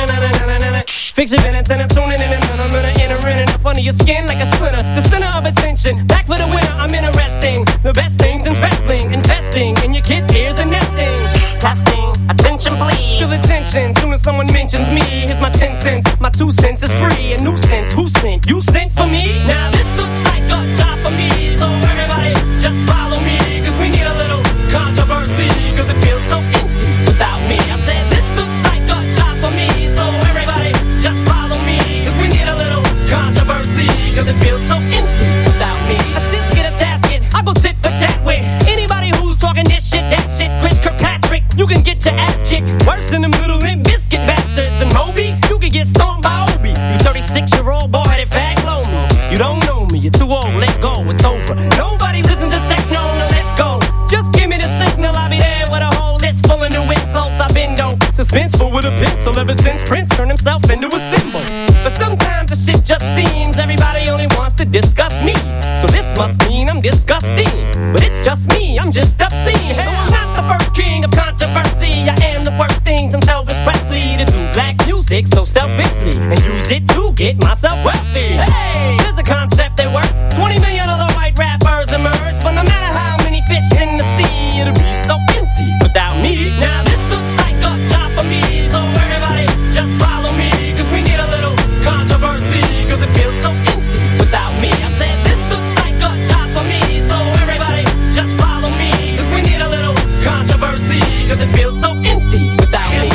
Fix your minutes and I'm tuning in, and I'm gonna enter in and up under your skin like a splinter. The center of attention, back for the winner. I'm interesting, the best things in wrestling, investing in your kids' ears and nesting. Testing, attention please. Feel the tension, soon as someone mentions me. Here's my ten cents, my two cents is free. A nuisance, who sent? You sent for me? Now this looks like a job for me, so everybody just follow me, cause we need a little controversy, cause it feels so empty without me. I said this looks like a job for me, so everybody just follow me, cause we need a little controversy, cause it feels so empty without me. I just get a tasket, I go tit for tat with anybody who's talking this shit, that shit. Chris Kirkpatrick, you can get your ass kicked worse than them little Limp Bizkit bastards. And Moby, you can get stomped by Obi. You thirty-six year old boy headed fag low me. You don't know me, you're too old, let go, it's over. Nobody listen to techno, now let's go. Just give me the signal, I'll be there with a whole list full of new insults. I've been dope, suspenseful with a pencil ever since Prince turned himself into a symbol. But sometimes the shit just seems everybody only wants to discuss me. So this must mean I'm disgusting. But it's just me, I'm just obscene. Hell, I'm not the first king of controversy. I am the worst thing since Elvis Presley to do black music so selfishly and use it to get myself wealthy. Hey, there's a concept that works. twenty million other white rappers emerge, but no matter how many fish in the sea, it'll be so empty without me. Now this looks like a job for me, so everybody just follow me, cause we need a little controversy, cause it feels so empty without me. I said this looks like a job for me, so everybody just follow me, cause we need a little controversy, cause it feels so empty without me.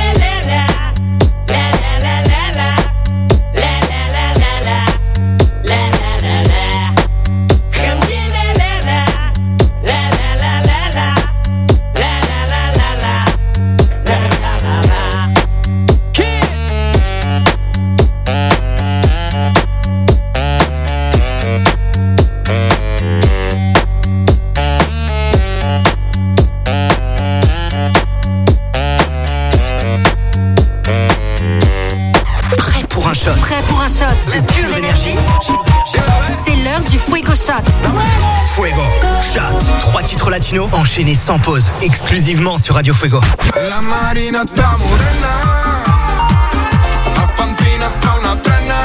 Prêt pour un shot. Le pur d'énergie. C'est l'heure du Fuego Shot. Fuego Shot. Trois titres latinos enchaînés sans pause. Exclusivement sur Radio Fuego. La marina está morena. La pancina fa una trena.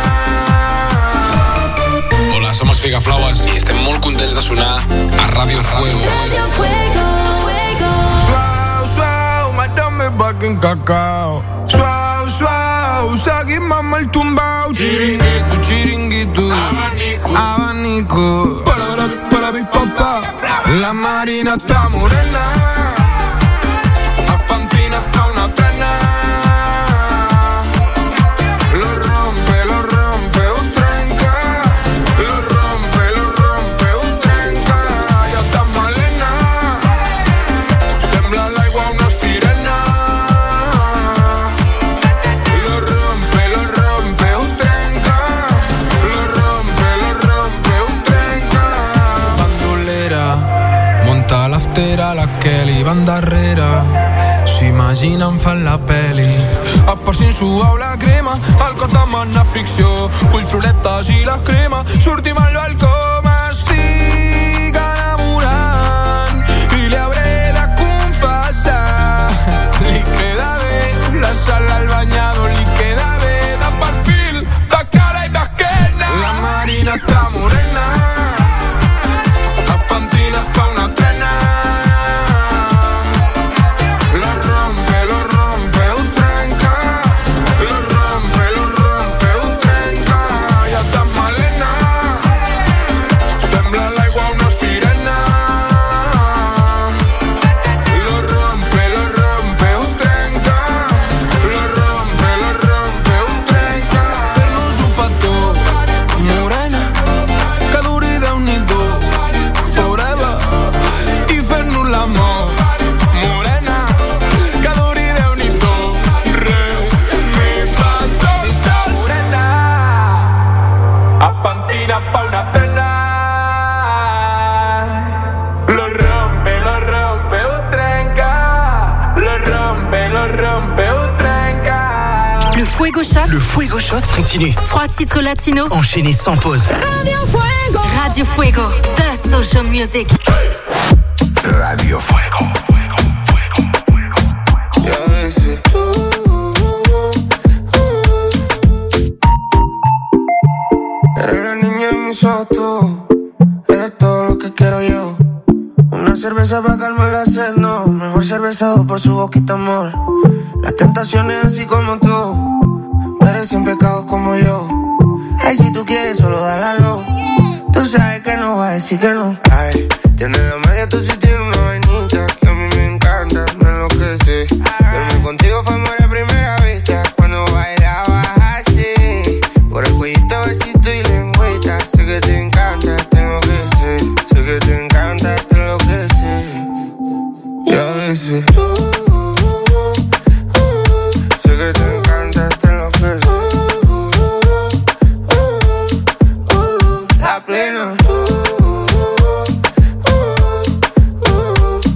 Hola, somos Figaflowers i estem molt contents de sonar a Radio Fuego. Radio Fuego, Fuego. Suau, suau, madame back en cacao. Suau, suau, sagui mama el tumbao. Chiringuito, chiringuito. Abanico, abanico. Para, para, para mi papá. La marina está morena. La pancina fa una trena. Lo rompe, lo rompe, un trenca. Lo rompe, lo rompe, un trenca. Ya está malena. Sembla l'aigua una sirena. Lo rompe, lo rompe, un trenca. Lo rompe, lo rompe, un trenca. Bandolera, monta l'aftera, la Kelly van darrere. S'imaginen fan la peli. A part si suau la crema, el cos demana fricció. Culturetes i la crema, sortim al balcó. M'estic enamorant i li hauré de confessar. Li queda bé la sala al banyador, li queda bé de perfil, de cara i d'esquena. La marina està morena, la pancina fa una trena. Lo rompe, lo rompe, un trenca. Lo rompe, lo rompe, un trenca. Ja està malena. Sembla l'aigua una sirena. Lo rompe, lo rompe, un trenca. Lo rompe, lo rompe, un trenca. Fer-nos un petó, morena, que duri Déu-n'hi-do, forever, i fer-nos l'amor, morena, que duri Déu-n'hi-do, re, mi, fa, sol, sol. Morena, a pantina fa una trena. Lo rompe, lo rompe, un trenca. Lo rompe, lo rompe, un trenca. Le Fuego Shot. Le Fuego Shot continue. Trois titres latinos. Enchaînés sans pause. Radio Fuego. Radio Fuego. The Social Music. Radio Fuego. Ya ves, eres la niña en mis ojos, eres todo lo que quiero yo. Una cerveza para calmar la sed, no. Mejor cervezado por su boquita, amor. Las tentaciones así como tú merecen pecados como yo. Ay, si tú quieres, solo dálalo. Tú sabes que no va a decir que no. Ay, tienes la media, tú sí tienes una vainita que a mí me encanta, me enloquece. Verme contigo fue amor a primera vista, cuando bailabas así. Por el cuellito, besito y lengüita. Sé que te encanta, tengo que ser. Sé que te encanta, te enloquece. Y a veces sé que te encanta, te enloquece. La plena.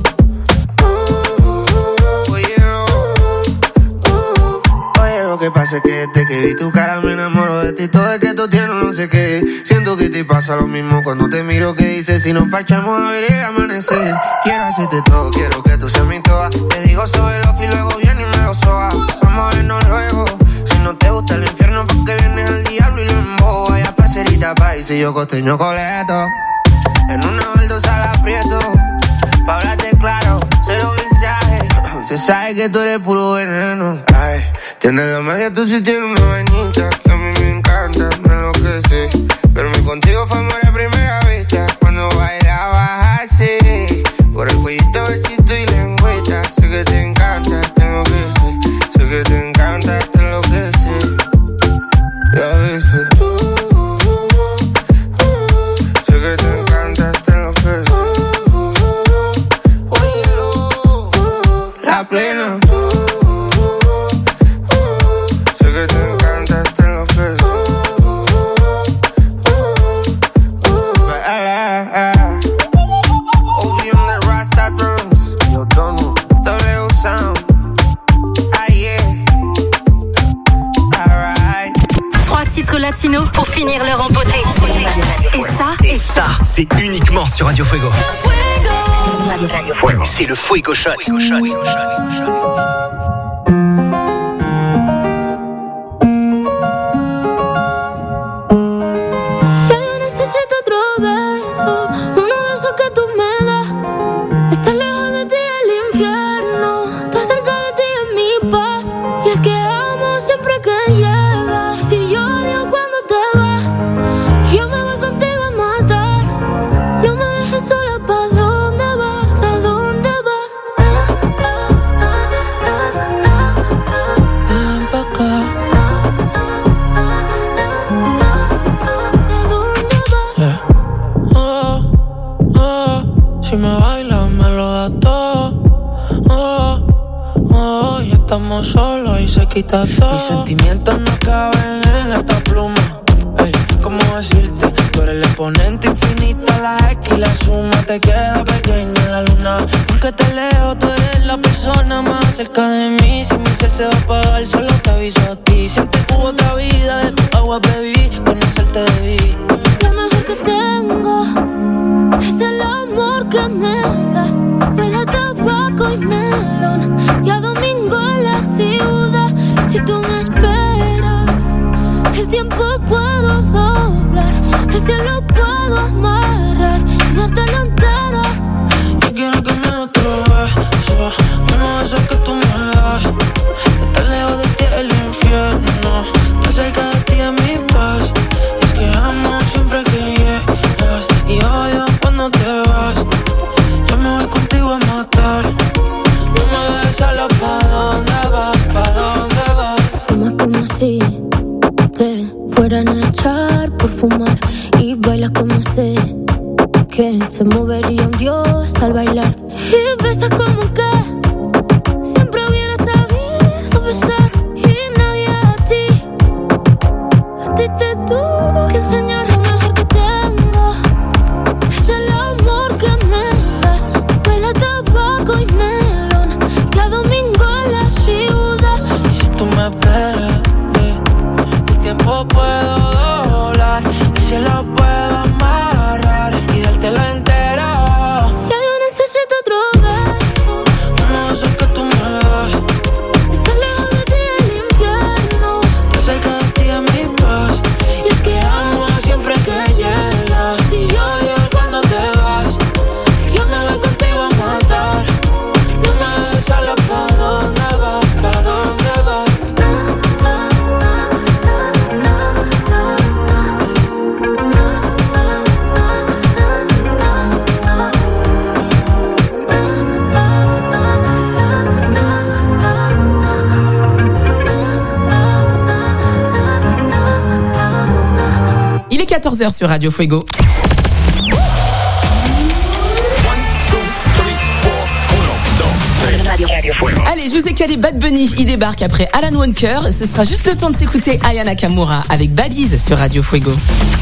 Oye, lo que pasa sé qué, desde que vi tu cara me enamoro de ti. Todo es que tú tienes no sé qué. Siento que te pasa lo mismo cuando te miro, que dices si nos parchamos a ver el amanecer. Quiero hacerte todo, quiero que tú seas mi toa. Te digo sobre los y luego viene y me lo soba. Vamos a vernos luego. Si no te gusta el infierno, porque vienes al diablo y lo embobo. Vaya parcerita país y yo costeño coleto. En una baldosa la aprieto. Pa' hablarte claro, cero mensaje. Se sabe que tú eres puro veneno. Ay, tienes la magia, tú sí tienes una vainita que a mí me encanta, me enloquece. Pero mi contigo fue amor a primera vista. Cuando bailabas así, por el cuellito, besito y lengüeta. Sé que te encanta, tengo que ser. Sé que te encanta, te enloquece. Y a veces uh, uh, uh, uh, sé que te encanta, te enloquece. La plena. Sé que te encanta, te enloquece. Obi on the Rasta drums. Yo Dono, W Sound. Ah yeah. Alright. Trois titres latinos pour finir l'heure en beauté. Et ça, et ça, c'est uniquement sur Radio Fuego. C'est le Fuego Shot. Fuego Shot. Fuego Shot. Fuego Shot. Estamos solos y se quita todo. Mis sentimientos no caben en esta pluma. Ey, ¿cómo decirte? Tú eres el exponente infinito, la X y la suma te queda pequeña en la luna. Porque te leo, tú eres la persona más cerca de mí. Si mi ser se va a apagar, solo te aviso a ti. Siempre que hubo otra vida, de tu agua bebí, conocerte debí. Lo mejor que tengo es el amor que me das. Huele a tabaco y melón y a domingo en la ciudad. Si tú me esperas, el tiempo puedo doblar, el cielo puedo amarrar y dártelo entero. Yo quiero que me des otro beso, uno de esos que tú me das. Estar lejos de ti es el infierno, estar cerca de ti es mi paz. Es que amo siempre que llegas y odio cuando te vas. Yo me voy contigo a matar. No me dejes solo, ¿pa' dónde vas? ¿Pa' dónde vas? Fumas como si te fueran a echar por fumar y bailas como sé que se movería un dios al bailar. Y besas como que siempre hubiera sabido besar y nadie a ti, a ti te tuvo que enseñar. Lo mejor que tengo es el amor que me das. Huele a tabaco y melón y a domingo en la ciudad. Y si tú me esperas, el tiempo puedo doblar, el cielo puedo amarrar y dártelo entero. Ya yo necesito otro beso, uno de esos que tú me das. estar lejos de ti es el infierno, Estar cerca de ti es mi paz. y es que amo Siempre que llegas y odio cuando te vas. Yo me voy contigo a matar. No me dejes sola, ¿pa' dónde vas? ¿Pa' dónde vas? Il est quatorze heures sur Radio Fuego. Allez, je vous ai calé Bad Bunny, il débarque après Alan Walker. Ce sera juste le temps de s'écouter Aya Nakamura avec Badiz sur Radio Fuego.